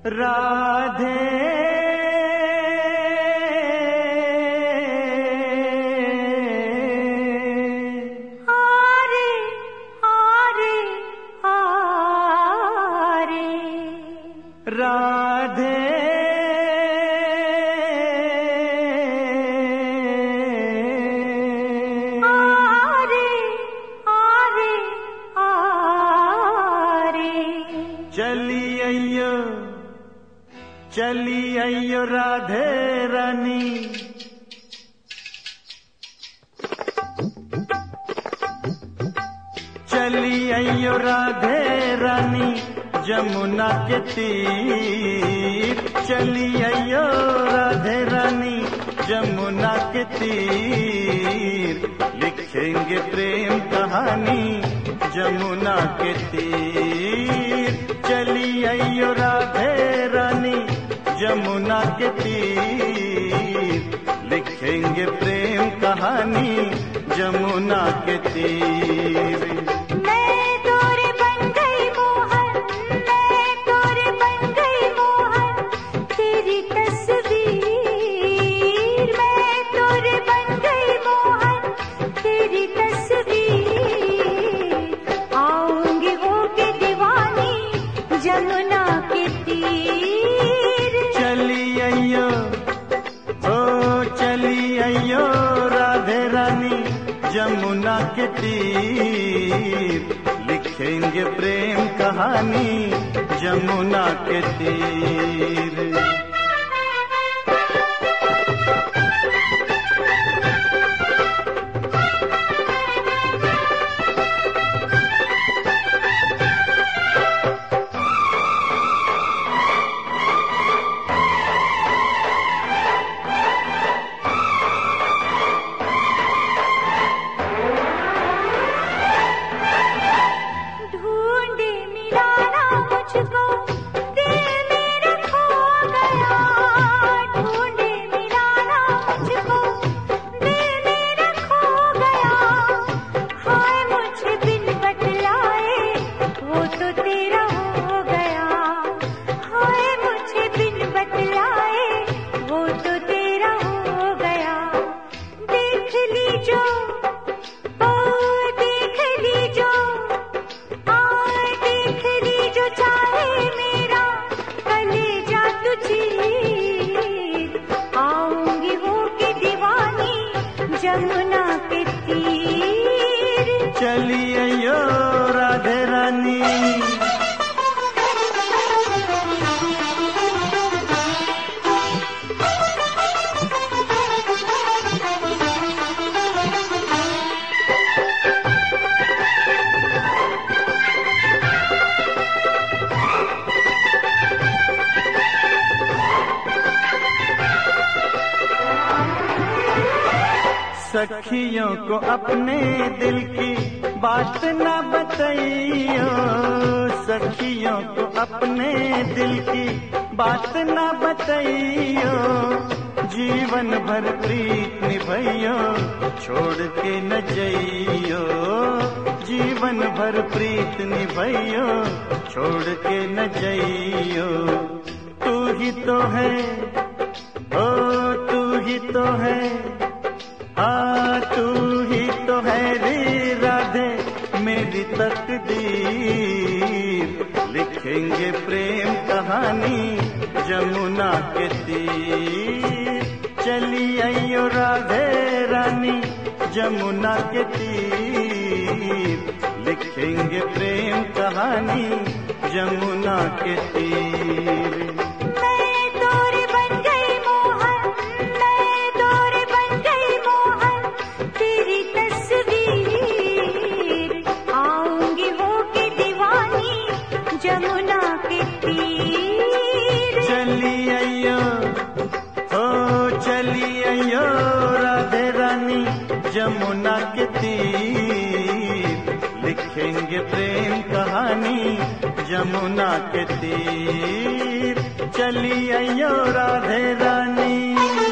राधे आरे आरे आरे राधे आरे आरे आरे चली अयो राधे रानी चली अयो राधे रानी जमुना के तीर चली अयो राधे रानी जमुना के तीर लिखेंगे प्रेम कहानी जमुना के तीर चली अयो राधे रानी जमुना के तीर लिखेंगे प्रेम कहानी जमुना के तीर मैं तोरे बन गई मोहन मैं तोरे बन गई मोहन तेरी तस्वीर मैं तोरे बन गई मोहन तेरी तस्वीर आऊंगी होके दीवानी जमुना के तीर चली अयो ओ चली अयो राधे रानी जमुना के तीर लिखेंगे प्रेम कहानी जमुना के तीर ढूंढे मिलाना मुझको दिल मेरा खो गया ढूंढे मिलाना मुझको दिल मेरा खो गया हाय मुझे बिन बतलाए वो तो तेरा हो गया हाय मुझे बिन बतलाए वो तो तेरा हो गया देख लीजो ओ देख लीजो देख लीजो चाहे मेरा कलेजा तुझी आऊंगी होके दीवानी जमुना के तीर चली अयो राधे रानी सखियों को अपने दिल की बात ना बताइयो सखियों को अपने दिल की बात ना बताइयो जीवन भर प्रीत निभाइयो छोड़ के न जइयो जीवन भर प्रीत निभाइयो छोड़ के न जइयो तू ही तो है ओ तू ही तो है तू ही तो है रे राधे मेरी तकदीर लिखेंगे प्रेम कहानी जमुना के तीर चली अयो राधे रानी जमुना के तीर लिखेंगे प्रेम कहानी जमुना के तीर मैं तोरे बन गई मोहन मैं तोरे बन गई मोहन तेरी तस्वीर आऊंगी होके दीवानी जमुना के तीर चली अयो हो चली अयो राधे रानी जमुना के तीर लिखेंगे प्रेम कहानी जमुना के तीर चली अयो राधे रानी।